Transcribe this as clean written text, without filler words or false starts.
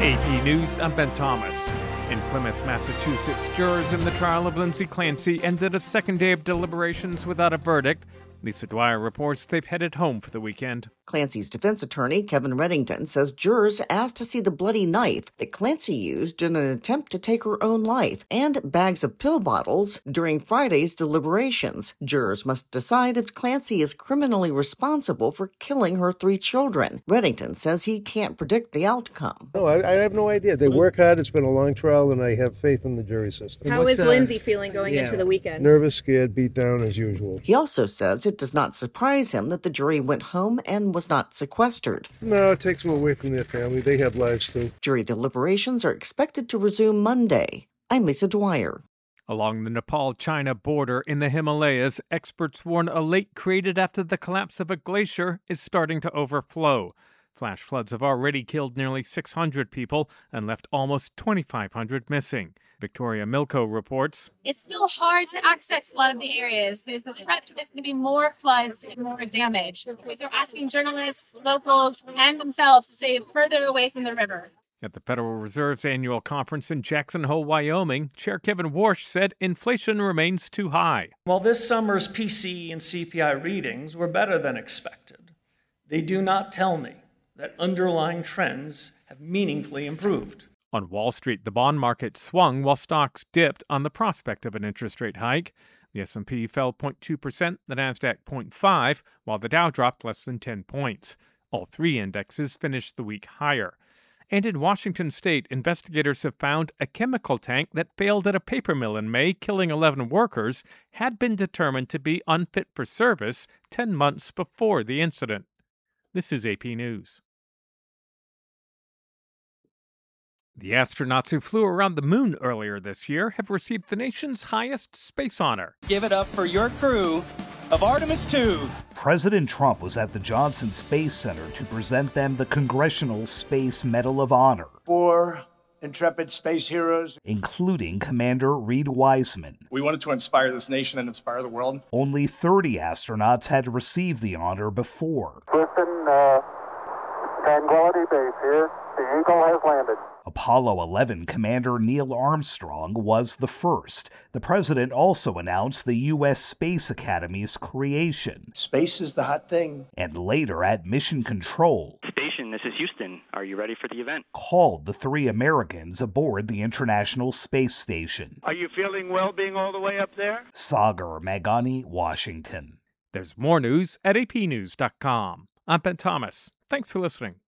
AP News, I'm Ben Thomas. In Plymouth, Massachusetts, jurors in the trial of Lindsay Clancy ended a second day of deliberations without a verdict. Lisa Dwyer reports they've headed home for the weekend. Clancy's defense attorney, Kevin Reddington, says jurors asked to see the bloody knife that Clancy used in an attempt to take her own life and bags of pill bottles during Friday's deliberations. Jurors must decide if Clancy is criminally responsible for killing her 3 children. Reddington says he can't predict the outcome. No, I have no idea. They work hard. It's been a long trial, and I have faith in the jury system. How is Lindsay feeling going into the weekend? Nervous, scared, beat down as usual. He also says it does not surprise him that the jury went home and was not sequestered. No, it takes them away from their family. They have lives too. Jury deliberations are expected to resume Monday. I'm Lisa Dwyer. Along the Nepal-China border in the Himalayas, experts warn a lake created after the collapse of a glacier is starting to overflow. Flash floods have already killed nearly 600 people and left almost 2,500 missing. Victoria Milko reports. It's still hard to access a lot of the areas. There's the threat that there's going to be more floods and more damage. So they're asking journalists, locals, and themselves to stay further away from the river. At the Federal Reserve's annual conference in Jackson Hole, Wyoming, Chair Kevin Warsh said inflation remains too high. While this summer's PCE and CPI readings were better than expected, they do not tell me that underlying trends have meaningfully improved. On Wall Street, the bond market swung while stocks dipped on the prospect of an interest rate hike. The S&P fell 0.2%, the Nasdaq 0.5%, while the Dow dropped less than 10 points. All 3 indexes finished the week higher. And in Washington state, investigators have found a chemical tank that failed at a paper mill in May, killing 11 workers, had been determined to be unfit for service 10 months before the incident. This is AP News. The astronauts who flew around the moon earlier this year have received the nation's highest space honor. Give it up for your crew of Artemis II. President Trump was at the Johnson Space Center to present them the Congressional Space Medal of Honor. 4 intrepid space heroes, including Commander Reed Wiseman. We wanted to inspire this nation and inspire the world. Only 30 astronauts had received the honor before. Houston, Tranquility Base here. The Eagle has landed. Apollo 11 Commander Neil Armstrong was the first. The president also announced the U.S. Space Academy's creation. Space is the hot thing. And later at Mission Control. Station, this is Houston. Are you ready for the event? Called the 3 Americans aboard the International Space Station. Are you feeling well being all the way up there? Sagar Magani, Washington. There's more news at apnews.com. I'm Ben Thomas. Thanks for listening.